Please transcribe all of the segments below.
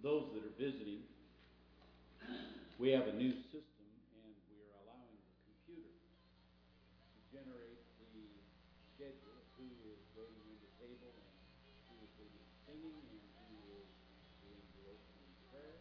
those that are visiting, we have a new system, and we are allowing the computer to generate the schedule of who is waiting on the table and who is leading singing and who is doing the opening prayer.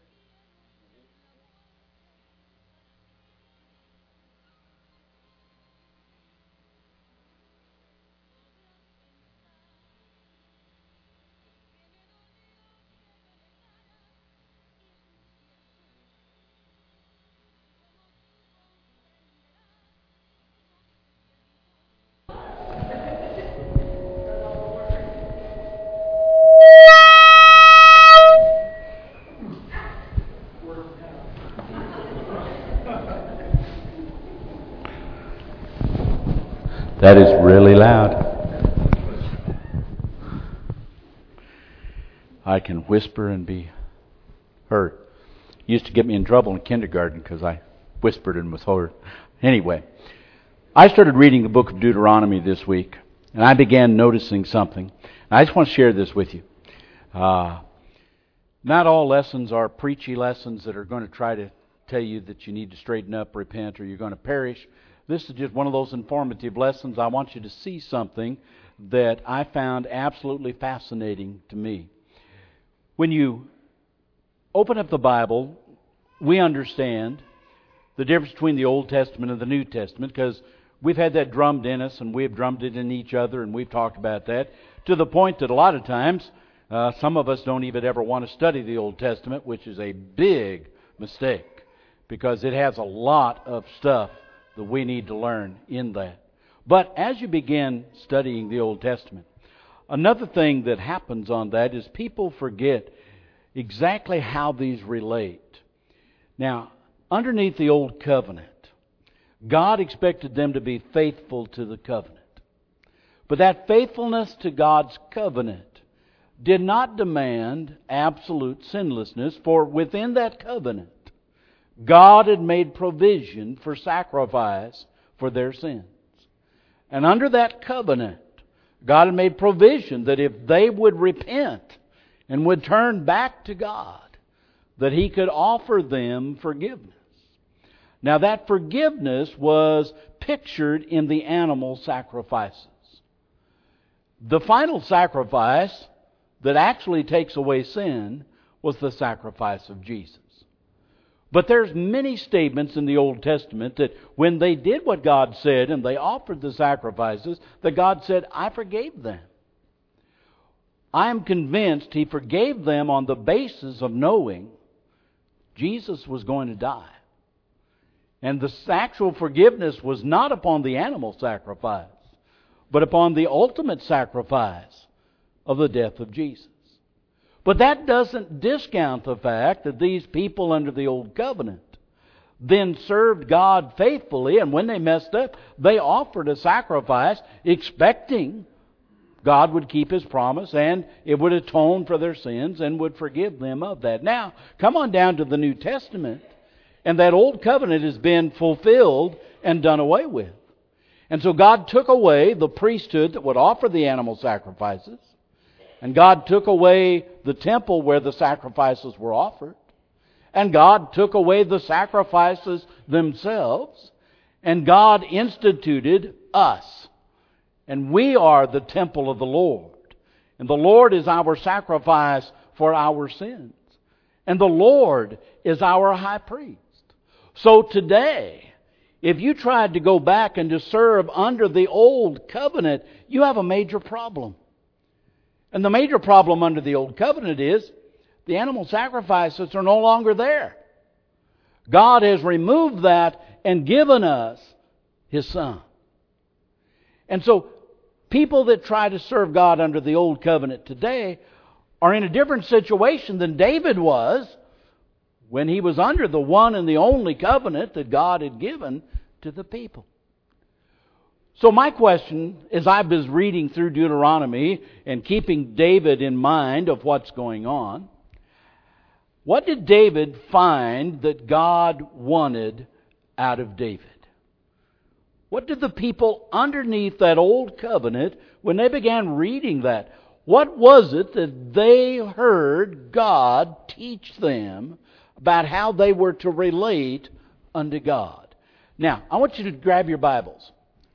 That is really loud. I can whisper and be heard. Used to get me in trouble in kindergarten because I whispered and was heard. Anyway, I started reading the book of Deuteronomy this week, and I began noticing something. And I just want to share this with you. Not all lessons are preachy lessons that are going to try to tell you that you need to straighten up, repent, or you're going to perish. This is just one of those informative lessons. I want you to see something that I found absolutely fascinating to me. When you open up the Bible, we understand the difference between the Old Testament and the New Testament, because we've had that drummed in us, and we've drummed it in each other, and we've talked about that, to the point that a lot of times some of us don't even ever want to study the Old Testament, which is a big mistake, because it has a lot of stuff that we need to learn in that. But as you begin studying the Old Testament, another thing that happens on that is people forget exactly how these relate. Now, underneath the Old Covenant, God expected them to be faithful to the covenant. But that faithfulness to God's covenant did not demand absolute sinlessness, for within that covenant, God had made provision for sacrifice for their sins. And under that covenant, God had made provision that if they would repent and would turn back to God, that He could offer them forgiveness. Now that forgiveness was pictured in the animal sacrifices. The final sacrifice that actually takes away sin was the sacrifice of Jesus. But there's many statements in the Old Testament that when they did what God said and they offered the sacrifices, that God said, I forgave them. I am convinced He forgave them on the basis of knowing Jesus was going to die. And the actual forgiveness was not upon the animal sacrifice, but upon the ultimate sacrifice of the death of Jesus. But that doesn't discount the fact that these people under the Old Covenant then served God faithfully, and when they messed up, they offered a sacrifice expecting God would keep His promise and it would atone for their sins and would forgive them of that. Now, come on down to the New Testament, and that Old Covenant has been fulfilled and done away with. And so God took away the priesthood that would offer the animal sacrifices, and God took away the temple where the sacrifices were offered. And God took away the sacrifices themselves. And God instituted us. And we are the temple of the Lord. And the Lord is our sacrifice for our sins. And the Lord is our high priest. So today, if you tried to go back and to serve under the Old Covenant, you have a major problem. And the major problem under the Old Covenant is the animal sacrifices are no longer there. God has removed that and given us His Son. And so people that try to serve God under the Old Covenant today are in a different situation than David was when he was under the one and the only covenant that God had given to the people. So my question, as I was reading through Deuteronomy and keeping David in mind of what's going on, what did David find that God wanted out of David? What did the people underneath that Old Covenant, when they began reading that, What was it that they heard God teach them about how they were to relate unto God? Now, I want you to grab your Bibles.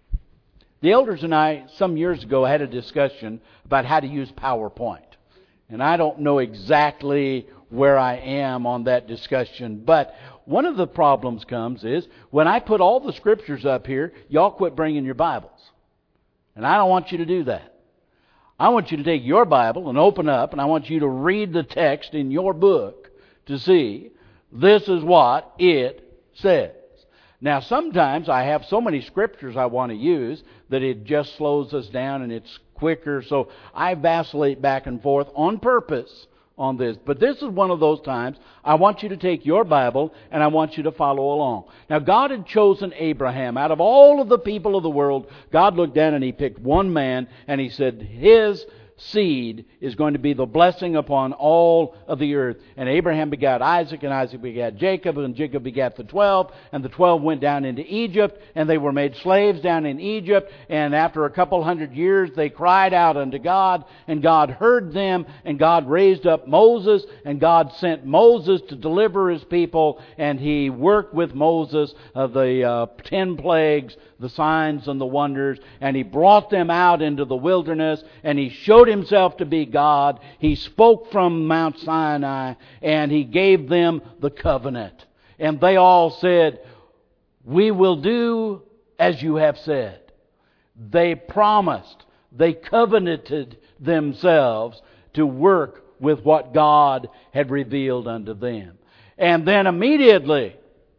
The elders and I, some years ago, had a discussion about how to use PowerPoint. And I don't know exactly where I am on that discussion, but one of the problems comes is when I put all the scriptures up here, y'all quit bringing your Bibles. And I don't want you to do that. I want you to take your Bible and open up, and I want you to read the text in your book to see this is what it says. Now, sometimes I have so many scriptures I want to use that it just slows us down and it's quicker. So I vacillate back and forth on purpose on this. But this is one of those times I want you to take your Bible and I want you to follow along. Now, God had chosen Abraham. Out of all of the people of the world, God looked down and He picked one man and He said, his seed is going to be the blessing upon all of the earth. And Abraham begat Isaac, and Isaac begat Jacob, and Jacob begat the 12, and the 12 went down into Egypt, and they were made slaves down in Egypt, and after a couple hundred years they cried out unto God, and God heard them, and God raised up Moses, and God sent Moses to deliver His people, and He worked with Moses of the 10 plagues, the signs and the wonders, and He brought them out into the wilderness, and He showed Himself to be God. He spoke from Mount Sinai, and He gave them the covenant. And they all said, we will do as you have said. They promised, they covenanted themselves to work with what God had revealed unto them. And then immediately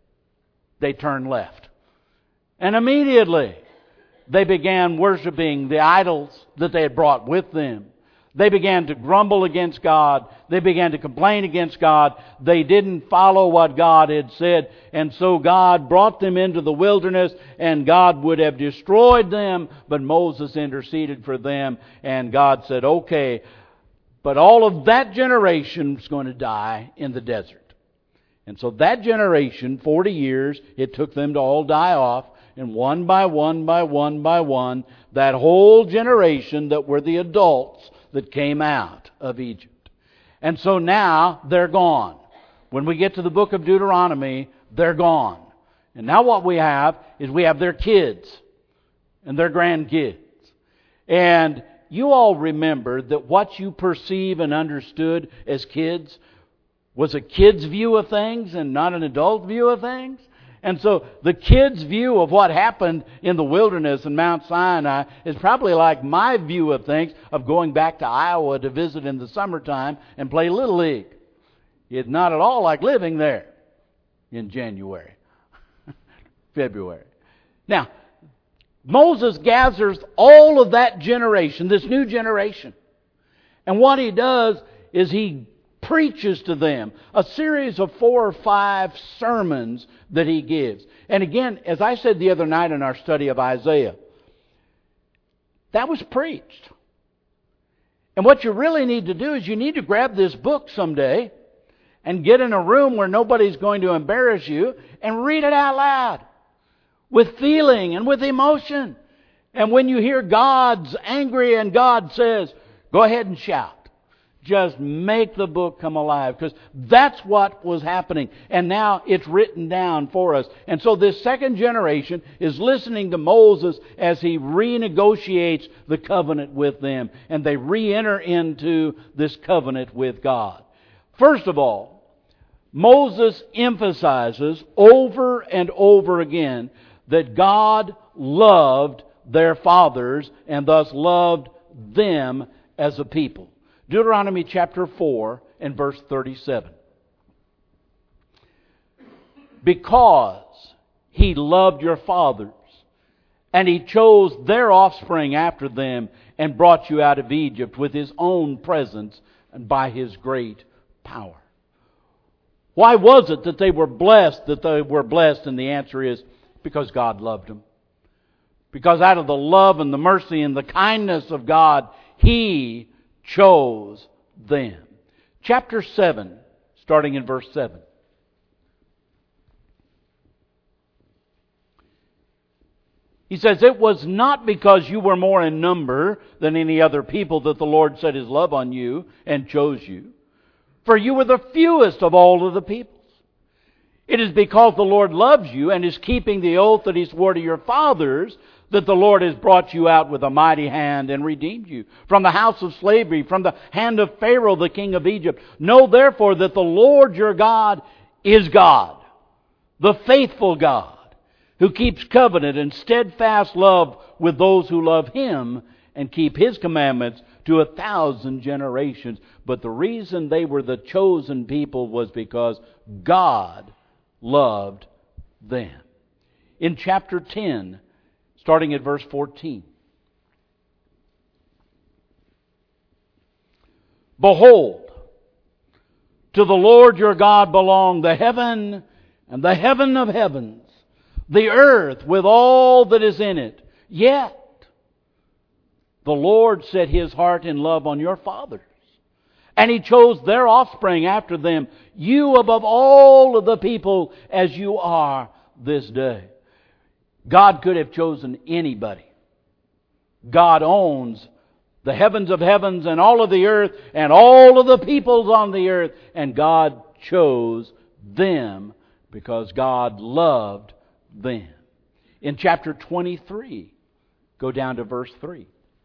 they turned left. And immediately they began worshiping the idols that they had brought with them. They began to grumble against God. They began to complain against God. They didn't follow what God had said. And so God brought them into the wilderness, and God would have destroyed them, but Moses interceded for them, and God said, okay, but all of that generation is going to die in the desert. And so that generation, 40 years, it took them to all die off. And one by one by one by one, that whole generation that were the adults that came out of Egypt. And so now they're gone. When we get to the book of Deuteronomy, they're gone. And now what we have is we have their kids and their grandkids. And you all remember that what you perceive and understood as kids was a kid's view of things and not an adult view of things. And so the kids' view of what happened in the wilderness and Mount Sinai is probably like my view of things of going back to Iowa to visit in the summertime and play Little League. It's not at all like living there in January, February. Now, Moses gathers all of that generation, this new generation. And what he does is he preaches to them a series of 4 or 5 sermons that he gives. And again, as I said the other night in our study of Isaiah, that was preached. And what you really need to do is you need to grab this book someday and get in a room where nobody's going to embarrass you and read it out loud with feeling and with emotion. And when you hear God's angry and God says, go ahead and shout. Just make the book come alive, because that's what was happening. And now it's written down for us. And so this second generation is listening to Moses as he renegotiates the covenant with them. And they re-enter into this covenant with God. First of all, Moses emphasizes over and over again that God loved their fathers and thus loved them as a people. Deuteronomy chapter 4 and verse 37. Because He loved your fathers, and He chose their offspring after them, and brought you out of Egypt with His own presence and by His great power. Why was it that they were blessed? And the answer is because God loved them. Because out of the love and the mercy and the kindness of God, He chose them. Chapter 7, starting in verse 7. He says, it was not because you were more in number than any other people that the Lord set His love on you and chose you. For you were the fewest of all of the peoples. It is because the Lord loves you and is keeping the oath that He swore to your fathers that the Lord has brought you out with a mighty hand and redeemed you from the house of slavery, from the hand of Pharaoh, the king of Egypt. Know therefore that the Lord your God is God, the faithful God, who keeps covenant and steadfast love with those who love Him and keep His commandments to 1,000 generations. But the reason they were the chosen people was because God loved them. In chapter 10, starting at verse 14. Behold, to the Lord your God belong the heaven and the heaven of heavens, the earth with all that is in it. Yet the Lord set His heart in love on your fathers, and He chose their offspring after them, you above all of the people as you are this day. God could have chosen anybody. God owns the heavens of heavens and all of the earth and all of the peoples on the earth, and God chose them because God loved them. In chapter 23, go down to verse 3.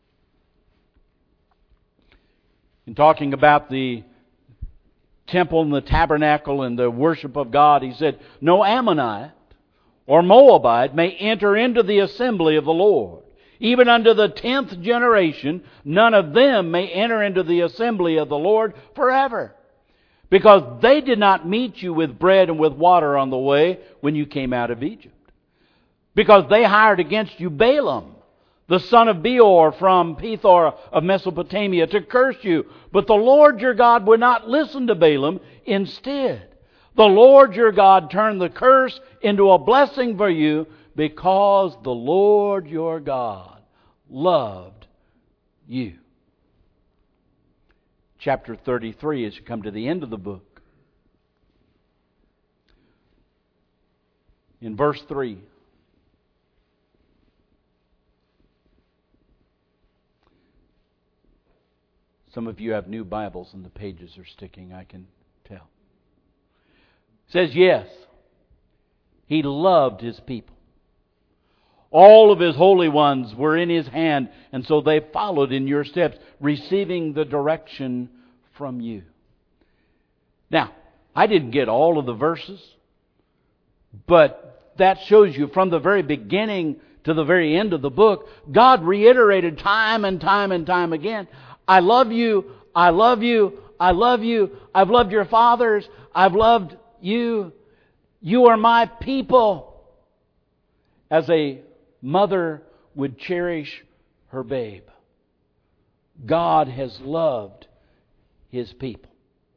In talking about the temple and the tabernacle and the worship of God, he said, no Ammonite or Moabite may enter into the assembly of the Lord. Even unto the 10th generation, none of them may enter into the assembly of the Lord forever. Because they did not meet you with bread and with water on the way when you came out of Egypt. Because they hired against you Balaam, the son of Beor from Pethor of Mesopotamia, to curse you. But the Lord your God would not listen to Balaam. Instead, the Lord your God turned the curse into a blessing for you, because the Lord your God loved you. Chapter 33, as you come to the end of the book. In verse 3. Some of you have new Bibles and the pages are sticking, I can tell. It says, yes, He loved His people. All of His holy ones were in His hand, and so they followed in your steps, receiving the direction from you. Now, I didn't get all of the verses, but that shows you from the very beginning to the very end of the book, God reiterated time and time and time again, I love you, I love you, I love you, I've loved your fathers, I've loved you, you are my people. As a mother would cherish her babe, God has loved His people.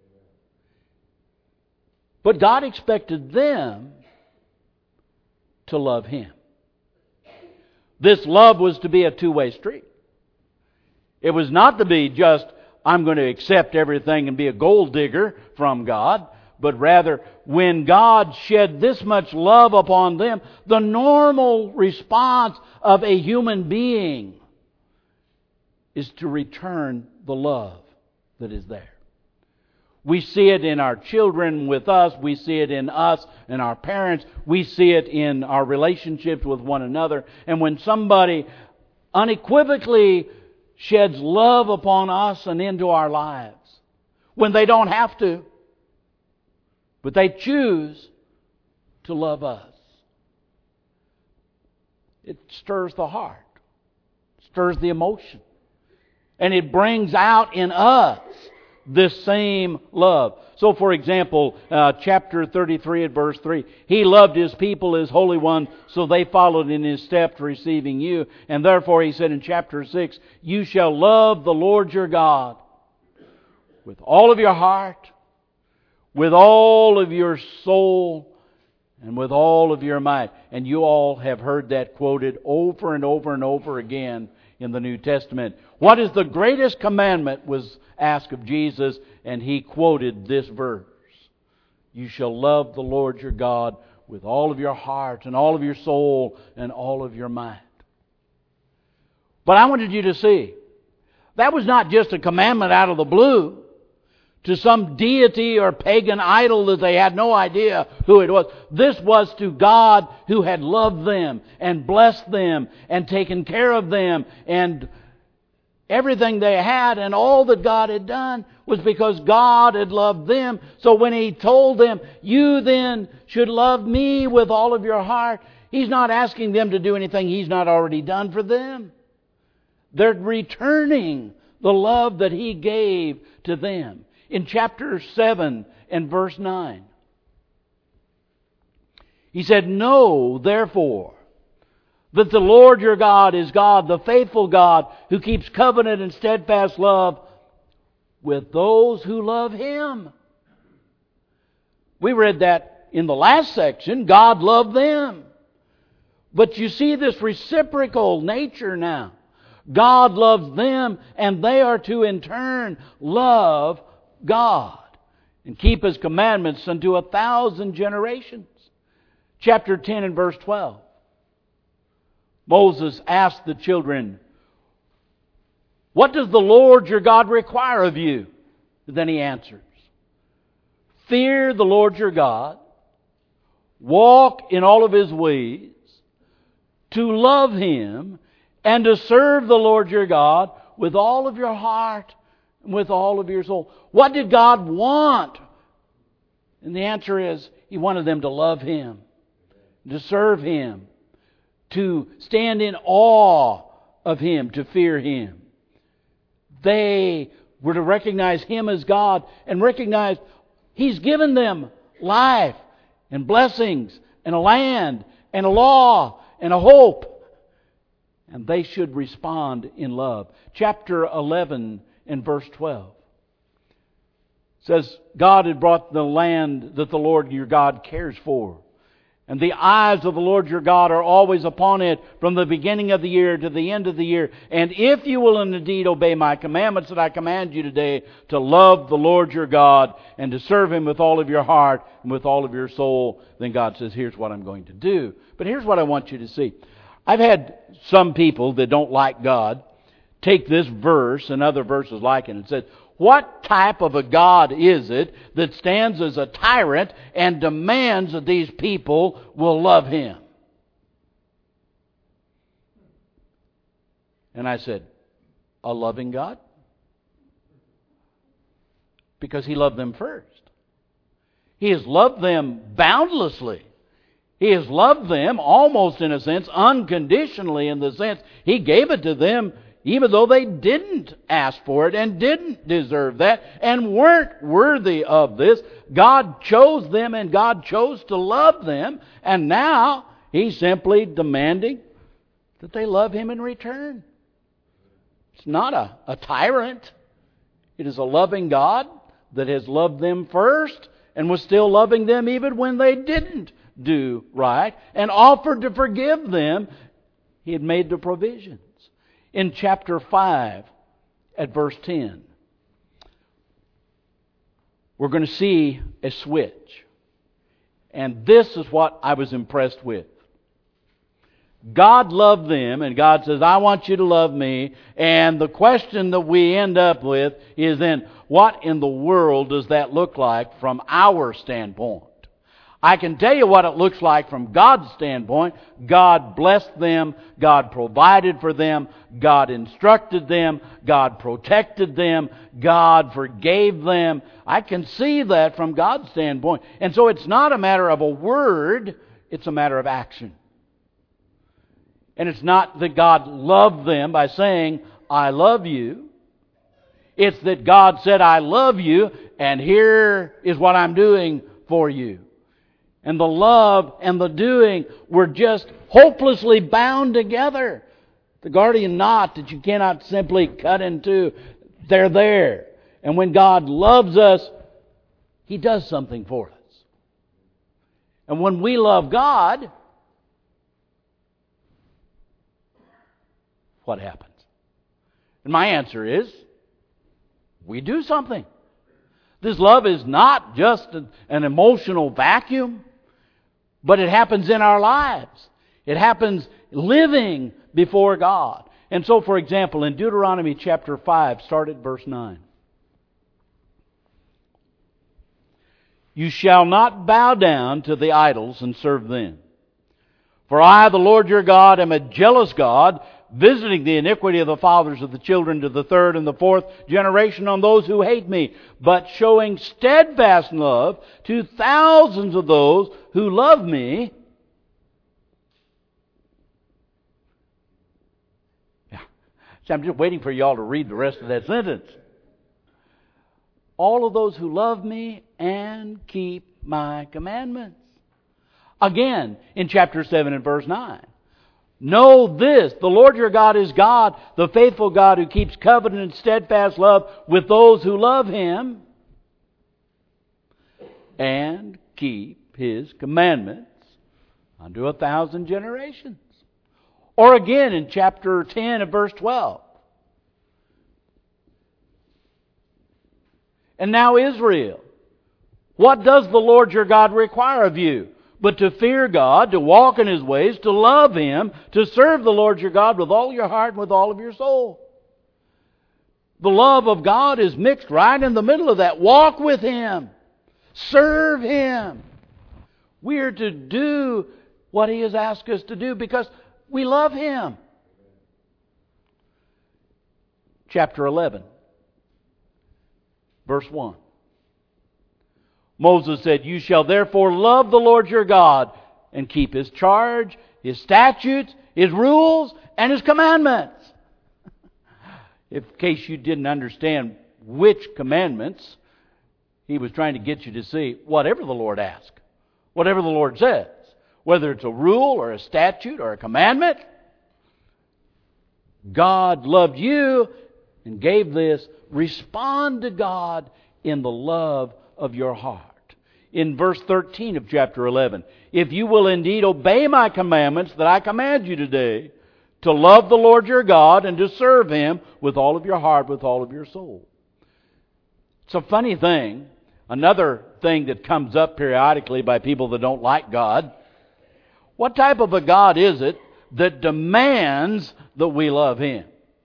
But God expected them to love Him. This love was to be a two-way street. It was not to be just, I'm going to accept everything and be a gold digger from God, but rather, when God shed this much love upon them, the normal response of a human being is to return the love that is there. We see it in our children with us. We see it in us and our parents. We see it in our relationships with one another. And when somebody unequivocally sheds love upon us and into our lives, when they don't have to, but they choose to love us, it stirs the heart, stirs the emotion, and it brings out in us this same love. So, for example, chapter 33 at verse 3, He loved His people, His Holy One, so they followed in His steps, receiving you. And therefore, He said in chapter 6, you shall love the Lord your God with all of your heart, with all of your soul, and with all of your might. And you all have heard that quoted over and over and over again in the New Testament. What is the greatest commandment was asked of Jesus, and He quoted this verse. You shall love the Lord your God with all of your heart and all of your soul and all of your might. But I wanted you to see, that was not just a commandment out of the blue to some deity or pagan idol that they had no idea who it was. This was to God who had loved them and blessed them and taken care of them, and everything they had and all that God had done was because God had loved them. So when He told them, you then should love me with all of your heart, He's not asking them to do anything He's not already done for them. They're returning the love that He gave to them. In chapter 7 and verse 9, He said, know, therefore, that the Lord your God is God, the faithful God, who keeps covenant and steadfast love with those who love Him. We read that in the last section. God loved them. But you see this reciprocal nature now. God loves them, and they are to in turn love God and keep His commandments unto 1,000 generations. Chapter 10 and verse 12. Moses asked the children, what does the Lord your God require of you? Then he answers, fear the Lord your God, walk in all of His ways, to love Him, and to serve the Lord your God with all of your heart and with all of your soul. What did God want? And the answer is, He wanted them to love Him, to serve Him, to stand in awe of Him, to fear Him. They were to recognize Him as God and recognize He's given them life and blessings and a land and a law and a hope. And they should respond in love. Chapter 11 and verse 12 says, God had brought the land that the Lord your God cares for. And the eyes of the Lord your God are always upon it from the beginning of the year to the end of the year. And if you will indeed obey my commandments that I command you today, to love the Lord your God and to serve Him with all of your heart and with all of your soul, then God says, here's what I'm going to do. But here's what I want you to see. I've had some people that don't like God take this verse and other verses like it and said, what type of a God is it that stands as a tyrant and demands that these people will love Him? And I said, a loving God? Because He loved them first. He has loved them boundlessly. He has loved them almost in a sense unconditionally, in the sense He gave it to them even though they didn't ask for it and didn't deserve that and weren't worthy of this. God chose them and God chose to love them, and now He's simply demanding that they love Him in return. It's not a tyrant. It is a loving God that has loved them first and was still loving them even when they didn't do right and offered to forgive them. He had made the provisions. In chapter 5 at verse 10, we're going to see a switch. And this is what I was impressed with. God loved them, and God says, I want you to love me. And the question that we end up with is then, what in the world does that look like from our standpoint? I can tell you what it looks like from God's standpoint. God blessed them. God provided for them. God instructed them. God protected them. God forgave them. I can see that from God's standpoint. And so it's not a matter of a word. It's a matter of action. And it's not that God loved them by saying, I love you. It's that God said, I love you, and here is what I'm doing for you. And the love and the doing were just hopelessly bound together. The Gordian knot that you cannot simply cut in two. They're there. And when God loves us, He does something for us. And when we love God, what happens? And my answer is, we do something. This love is not just an emotional vacuum, but it happens in our lives. It happens living before God. And so, for example, in Deuteronomy chapter 5, start at verse 9. You shall not bow down to the idols and serve them. For I, the Lord your God, am a jealous God, visiting the iniquity of the fathers of the children to the third and the fourth generation on those who hate me, but showing steadfast love to thousands of those who love me. Yeah. So I'm just waiting for y'all to read the rest of that sentence. All of those who love me and keep my commandments. Again, in chapter 7 and verse 9. Know this, the Lord your God is God, the faithful God who keeps covenant and steadfast love with those who love Him and keep His commandments unto 1,000 generations. Or again in chapter 10 and verse 12. And now Israel, what does the Lord your God require of you? But to fear God, to walk in His ways, to love Him, to serve the Lord your God with all your heart and with all of your soul. The love of God is mixed right in the middle of that. Walk with Him. Serve Him. We are to do what He has asked us to do because we love Him. Chapter 11, verse 1. Moses said, You shall therefore love the Lord your God and keep His charge, His statutes, His rules, and His commandments. In case you didn't understand which commandments, He was trying to get you to see whatever the Lord asks, whatever the Lord says, whether it's a rule or a statute or a commandment, God loved you and gave this. Respond to God in the love of your heart. In verse 13 of chapter 11, if you will indeed obey my commandments that I command you today, to love the Lord your God and to serve Him with all of your heart, with all of your soul. It's a funny thing. Another thing that comes up periodically by people that don't like God. What type of a God is it that demands that we love Him?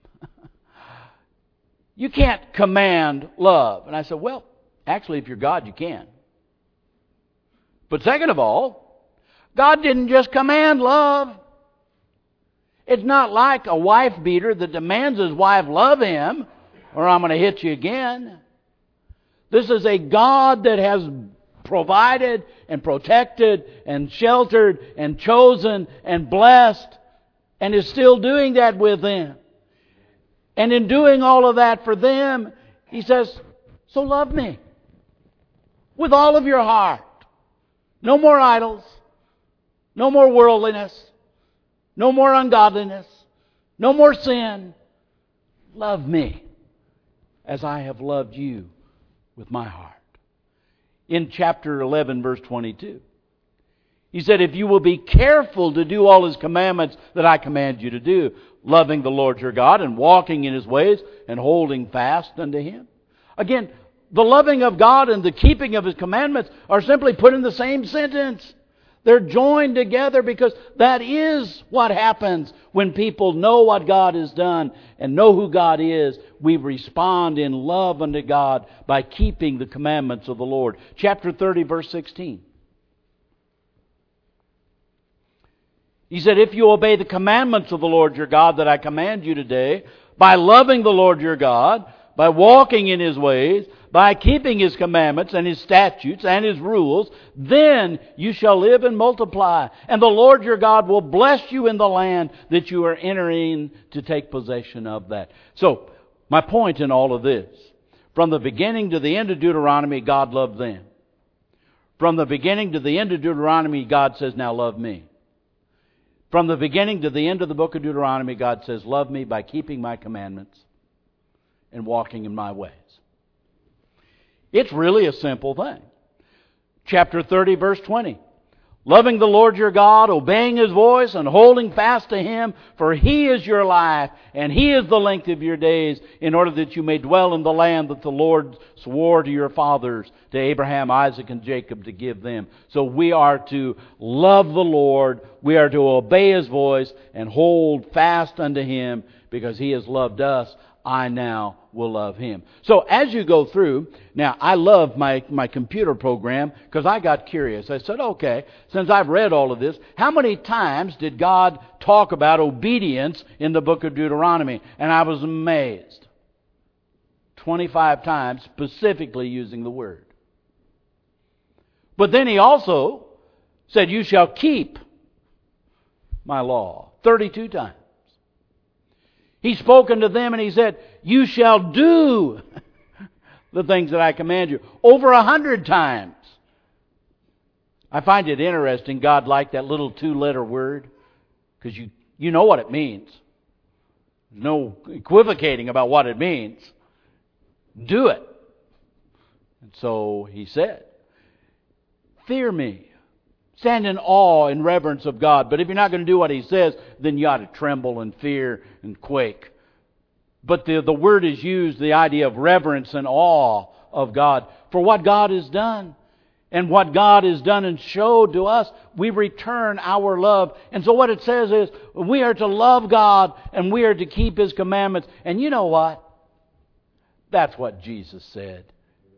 You can't command love. And I said, well, actually, if you're God, you can. But second of all, God didn't just command love. It's not like a wife beater that demands his wife love him or I'm going to hit you again. This is a God that has provided and protected and sheltered and chosen and blessed and is still doing that with them. And in doing all of that for them, He says, so love me with all of your heart. No more idols. No more worldliness. No more ungodliness. No more sin. Love me as I have loved you with my heart. In chapter 11, verse 22, He said, if you will be careful to do all His commandments that I command you to do, loving the Lord your God and walking in His ways and holding fast unto Him. Again, the loving of God and the keeping of His commandments are simply put in the same sentence. They're joined together because that is what happens when people know what God has done and know who God is. We respond in love unto God by keeping the commandments of the Lord. Chapter 30, verse 16. He said, if you obey the commandments of the Lord your God that I command you today, by loving the Lord your God, by walking in His ways, by keeping His commandments and His statutes and His rules, then you shall live and multiply. And the Lord your God will bless you in the land that you are entering to take possession of that. So, my point in all of this, from the beginning to the end of Deuteronomy, God loved them. From the beginning to the end of Deuteronomy, God says, now love me. From the beginning to the end of the book of Deuteronomy, God says, love me by keeping my commandments and walking in my ways. It's really a simple thing. Chapter 30, verse 20. Loving the Lord your God, obeying His voice, and holding fast to Him, for He is your life, and He is the length of your days, in order that you may dwell in the land that the Lord swore to your fathers, to Abraham, Isaac, and Jacob, to give them. So we are to love the Lord, we are to obey His voice, and hold fast unto Him, because He has loved us, I now will love Him. So as you go through, now I love my computer program because I got curious. I said, okay, since I've read all of this, how many times did God talk about obedience in the book of Deuteronomy? And I was amazed. 25 times, specifically using the word. But then He also said, you shall keep my law. 32 times. He's spoken to them and He said, you shall do the things that I command you. Over 100 times. I find it interesting, God liked that little 2-letter word, because you know what it means. No equivocating about what it means. Do it. And so He said, fear me. Stand in awe and reverence of God. But if you're not going to do what He says, then you ought to tremble and fear and quake. But the word is used, the idea of reverence and awe of God for what God has done. And what God has done and showed to us, we return our love. And so what it says is, we are to love God and we are to keep His commandments. And you know what? That's what Jesus said.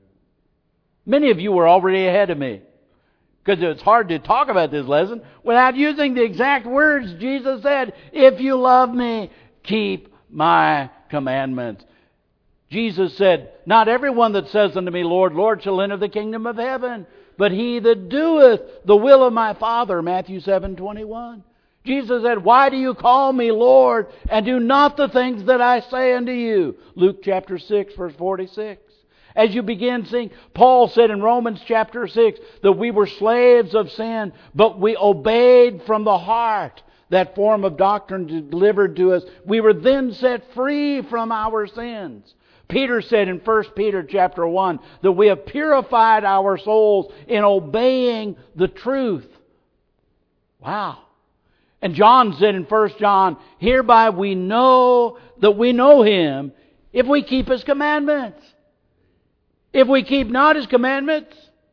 Many of you were already ahead of me, because it's hard to talk about this lesson without using the exact words Jesus said. If you love me, keep my commandments. Jesus said, not everyone that says unto me, Lord, Lord, shall enter the kingdom of heaven, but he that doeth the will of my Father. Matthew 7:21. Jesus said, why do you call me Lord, and do not the things that I say unto you? Luke chapter 6, verse 46. As you begin seeing, Paul said in Romans chapter 6 that we were slaves of sin, but we obeyed from the heart that form of doctrine delivered to us. We were then set free from our sins. Peter said in 1 Peter chapter 1 that we have purified our souls in obeying the truth. Wow. And John said in 1 John, hereby we know that we know Him if we keep His commandments. If we keep not His commandments,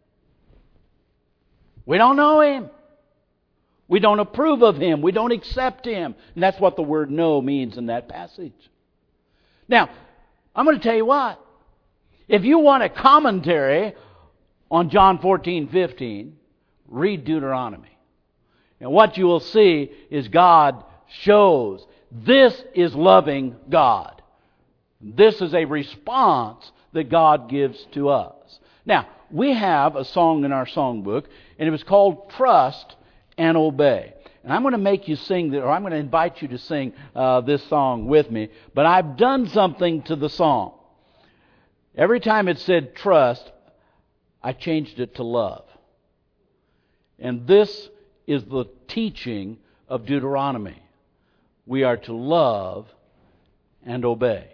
we don't know Him. We don't approve of Him. We don't accept Him. And that's what the word know means in that passage. Now, I'm going to tell you what. If you want a commentary on John 14:15, read Deuteronomy. And what you will see is God shows this is loving God. This is a response that God gives to us. Now, we have a song in our songbook, and it was called Trust and Obey. And I'm going to make you sing, or I'm going to invite you to sing this song with me. But I've done something to the song. Every time it said trust, I changed it to love. And this is the teaching of Deuteronomy. We are to love and obey.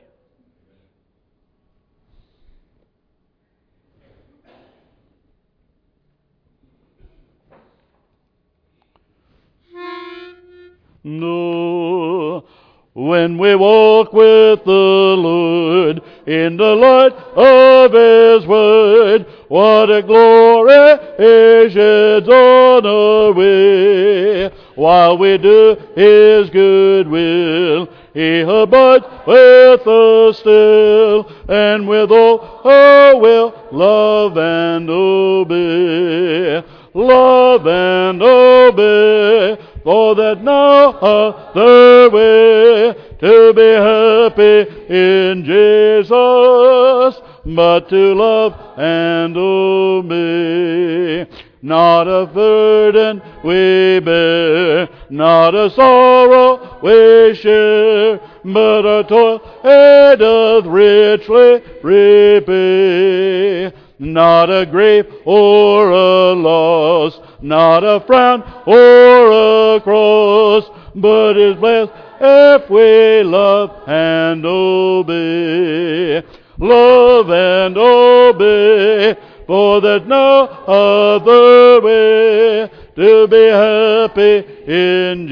No, when we walk with the Lord in the light of His word, what a glory He sheds on our way. While we do His good will, He abides with us still, and with all our will love and obey. Love and obey, for that no other way to be happy in Jesus, but to love and obey. Not a burden we bear, not a sorrow we share, but our toil He doth richly repay. Not a grief or a loss, not a frown or a cross, but is blessed if we love and obey. Love and obey, for there's no other way to be happy in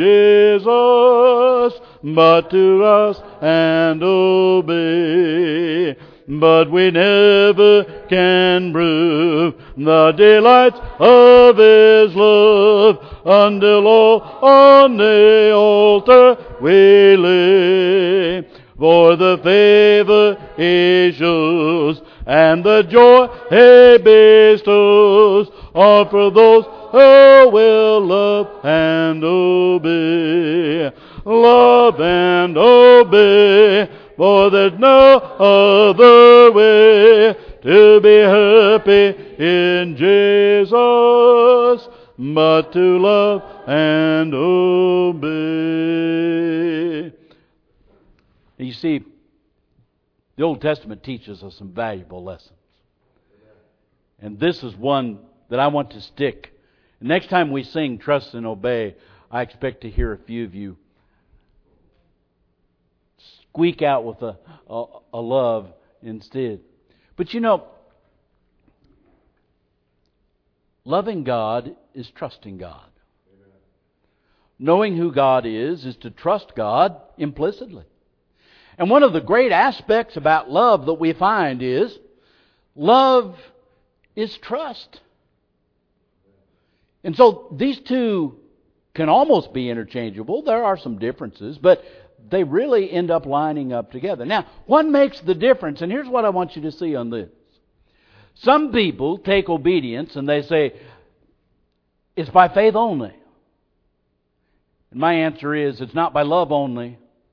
Jesus, but to trust and obey. but we never can prove the delights of His love until all on the altar we lay. For the favor He shows and the joy He bestows are for those who will love and obey. Love and obey, for there's no other way to be happy in Jesus but to love and obey. You see, the Old Testament teaches us some valuable lessons. And this is one that I want to stick. Next time we sing Trust and Obey, I expect to hear a few of you squeak out with a love instead. But you know, loving God is trusting God. Amen. Knowing who God is to trust God implicitly. And one of the great aspects about love that we find is love is trust. And so these two can almost be interchangeable. There are some differences, but they really end up lining up together. Now, what makes the difference? And here's what I want you to see on this. Some people take obedience and they say, it's by faith only. And my answer is, it's not by love only.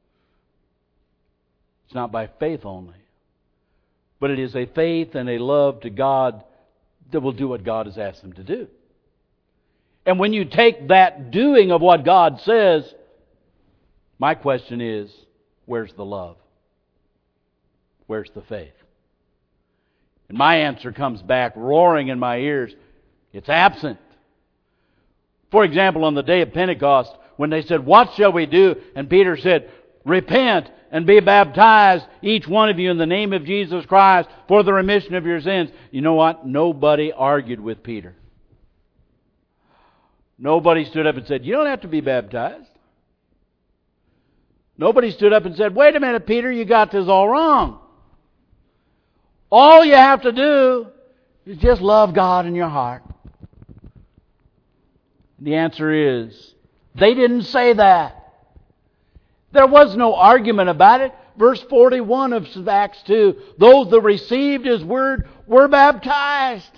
It's not by faith only. But it is a faith and a love to God that will do what God has asked them to do. And when you take that doing of what God says, my question is, where's the love? Where's the faith? And my answer comes back roaring in my ears. It's absent. For example, on the day of Pentecost, when they said, what shall we do? And Peter said, repent and be baptized, each one of you, in the name of Jesus Christ for the remission of your sins. You know what? Nobody argued with Peter. Nobody stood up and said, you don't have to be baptized. Nobody stood up and said, wait a minute, Peter, you got this all wrong. All you have to do is just love God in your heart. The answer is, they didn't say that. There was no argument about it. Verse 41 of Acts 2, those that received His word were baptized.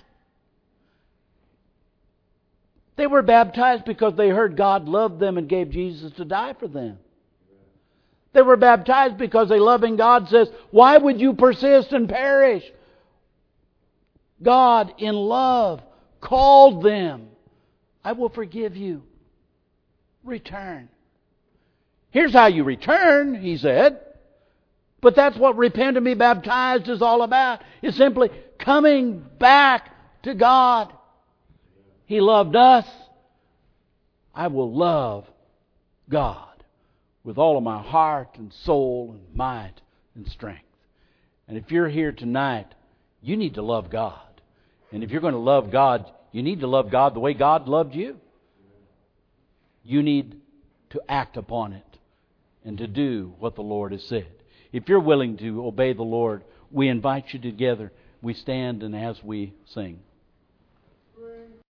They were baptized because they heard God loved them and gave Jesus to die for them. They were baptized because a loving God says, why would you persist and perish? God, in love, called them. I will forgive you. Return. Here's how you return, He said. But that's what repent and be baptized is all about. It's simply coming back to God. He loved us. I will love God with all of my heart and soul and might and strength. And if you're here tonight, you need to love God. And if you're going to love God, you need to love God the way God loved you. You need to act upon it and to do what the Lord has said. If you're willing to obey the Lord, we invite you together. We stand and as we sing.